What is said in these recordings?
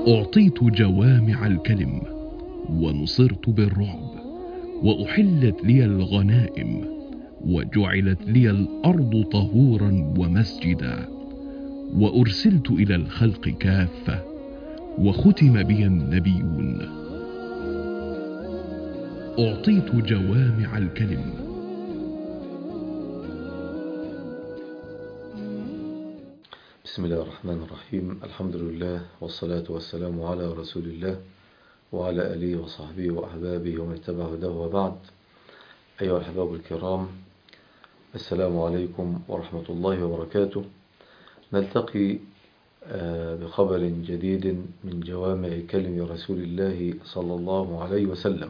أعطيت جوامع الكلم ونصرت بالرعب، وأحلت لي الغنائم، وجعلت لي الأرض طهورا ومسجدا، وأرسلت إلى الخلق كافة، وختم بي النبيون. أعطيت جوامع الكلم. بسم الله الرحمن الرحيم. الحمد لله والصلاة والسلام على رسول الله وعلى آله وصحبه وأحبابه ومن اتبع هداه، وبعد. أيها الأحباب الكرام، السلام عليكم ورحمة الله وبركاته. نلتقي بخبر جديد من جوامع كلم رسول الله صلى الله عليه وسلم،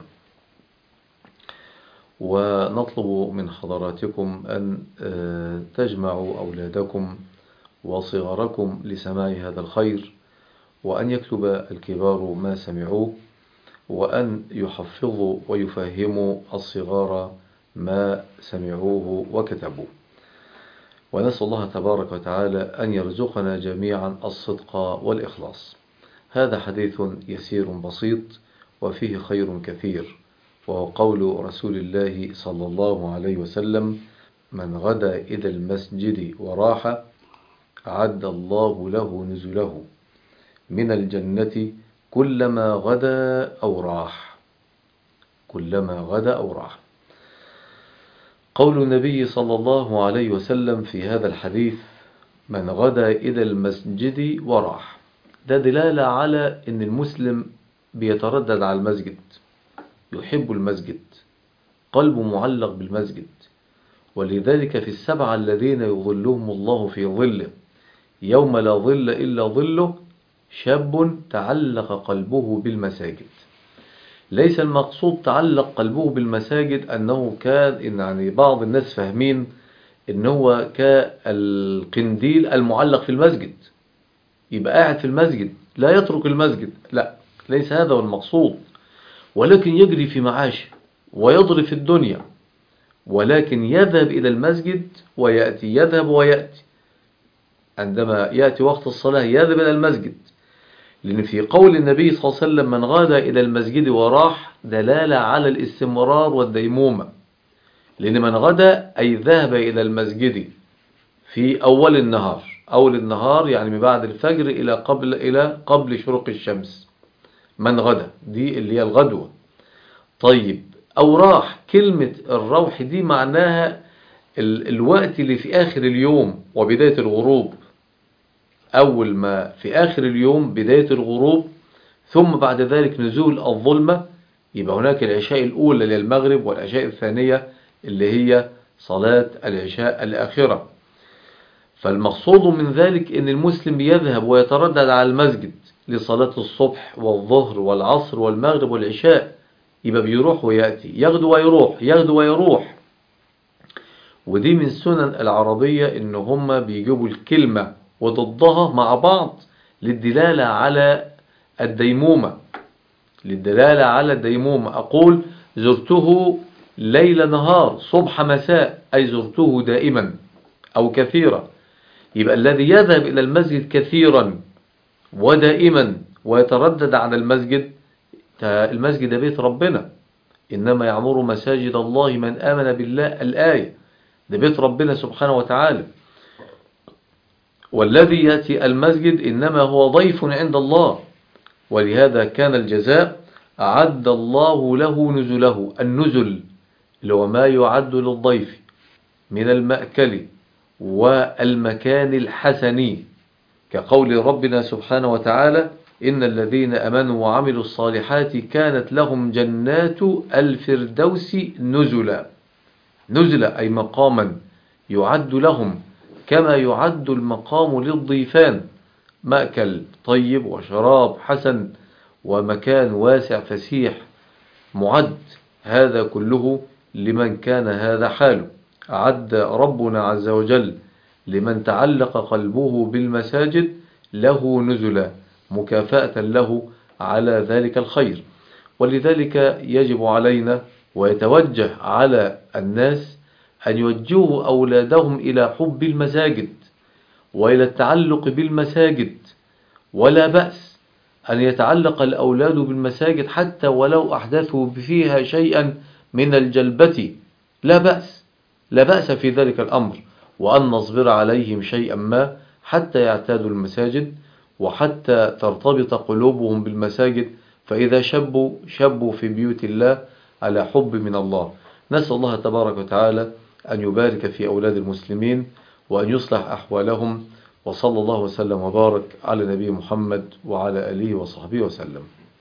ونطلب من حضراتكم أن تجمعوا أولادكم وصغاركم لسماع هذا الخير، وأن يكتب الكبار ما سمعوه، وأن يحفظوا ويفهموا الصغار ما سمعوه وكتبوه. ونسأل الله تبارك وتعالى أن يرزقنا جميعا الصدق والإخلاص. هذا حديث يسير بسيط وفيه خير كثير، وهو قول رسول الله صلى الله عليه وسلم: من غدا إلى المسجد وراح أعد الله له نزله من الجنة كلما غدا أو راح. كلما غدا أو راح. قول النبي صلى الله عليه وسلم في هذا الحديث: من غدا إلى المسجد وراح، ده دلالة على أن المسلم بيتردد على المسجد، يحب المسجد، قلبه معلق بالمسجد. ولذلك في السبعة الذين يظلهم الله في ظله يوم لا ظل إلا ظله شاب تعلق قلبه بالمساجد. ليس المقصود تعلق قلبه بالمساجد أنه كان، يعني بعض الناس فاهمين أنه كالقنديل المعلق في المسجد، يبقى قاعد في المسجد لا يترك المسجد. لا، ليس هذا هو المقصود، ولكن يجري في معاشه ويضرب في الدنيا، ولكن يذهب إلى المسجد ويأتي، يذهب ويأتي. عندما يأتي وقت الصلاة يذهب إلى المسجد، لأن في قول النبي صلى الله عليه وسلم: من غدا إلى المسجد وراح، دلالة على الاستمرار والديمومة. لأن من غدا أي ذهب إلى المسجد في أول النهار. أول النهار يعني من بعد الفجر إلى قبل شروق الشمس. من غدا دي اللي هي الغدوة. طيب، أو راح، كلمة الروح دي معناها الوقت اللي في آخر اليوم وبداية الغروب. أول ما في آخر اليوم بداية الغروب، ثم بعد ذلك نزول الظلمة. يبقى هناك العشاء الأولى للمغرب، والعشاء الثانية اللي هي صلاة العشاء الآخرة. فالمقصود من ذلك أن المسلم يذهب ويتردد على المسجد لصلاة الصبح والظهر والعصر والمغرب والعشاء. يبقى بيروح ويأتي، يغدو ويروح، يغدو ويروح. ودي من سنن العربية، إن هم بيجيبوا الكلمة وضدها مع بعض للدلالة على الديمومة. للدلالة على الديمومة. أقول: زرته ليل نهار صبح مساء، أي زرته دائما أو كثيرا. يبقى الذي يذهب إلى المسجد كثيرا ودائما ويتردد على المسجد، المسجد بيت ربنا. إنما يعمر مساجد الله من آمن بالله، الآية. ده بيت ربنا سبحانه وتعالى. والذي يأتي المسجد إنما هو ضيف عند الله. ولهذا كان الجزاء: أعد الله له نزله. النزل اللي هو ما يعد للضيف من المأكل والمكان الحسن، كقول ربنا سبحانه وتعالى: إن الذين أمنوا وعملوا الصالحات كانت لهم جنات الفردوس نزلا. نزلا أي مقاما يعد لهم، كما يعد المقام للضيفان، مأكل طيب وشراب حسن ومكان واسع فسيح معد. هذا كله لمن كان هذا حاله. أعد ربنا عز وجل لمن تعلق قلبه بالمساجد له نزلا، مكافأة له على ذلك الخير. ولذلك يجب علينا ويتوجه على الناس أن يوجهوا أولادهم إلى حب المساجد وإلى التعلق بالمساجد. ولا بأس أن يتعلق الأولاد بالمساجد حتى ولو أحدثوا فيها شيئا من الجلبة، لا بأس في ذلك الأمر، وأن نصبر عليهم شيئا ما حتى يعتادوا المساجد وحتى ترتبط قلوبهم بالمساجد، فإذا شبوا في بيوت الله على حب من الله. نسأل الله تبارك وتعالى أن يبارك في أولاد المسلمين وأن يصلح أحوالهم، وصلى الله وسلم وبارك على نبي محمد وعلى آله وصحبه وسلم.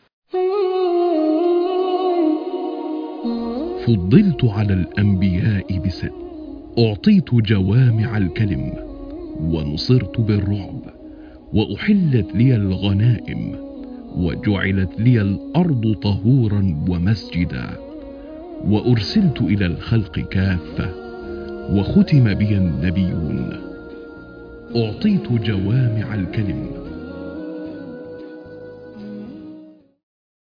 فضلت على الأنبياء ب6، أعطيت جوامع الكلم، ونصرت بالرعب، وأحلت لي الغنائم، وجعلت لي الأرض طهورا ومسجدا، وأرسلت إلى الخلق كافة، وختم بي النبيون. أعطيت جوامع الكلم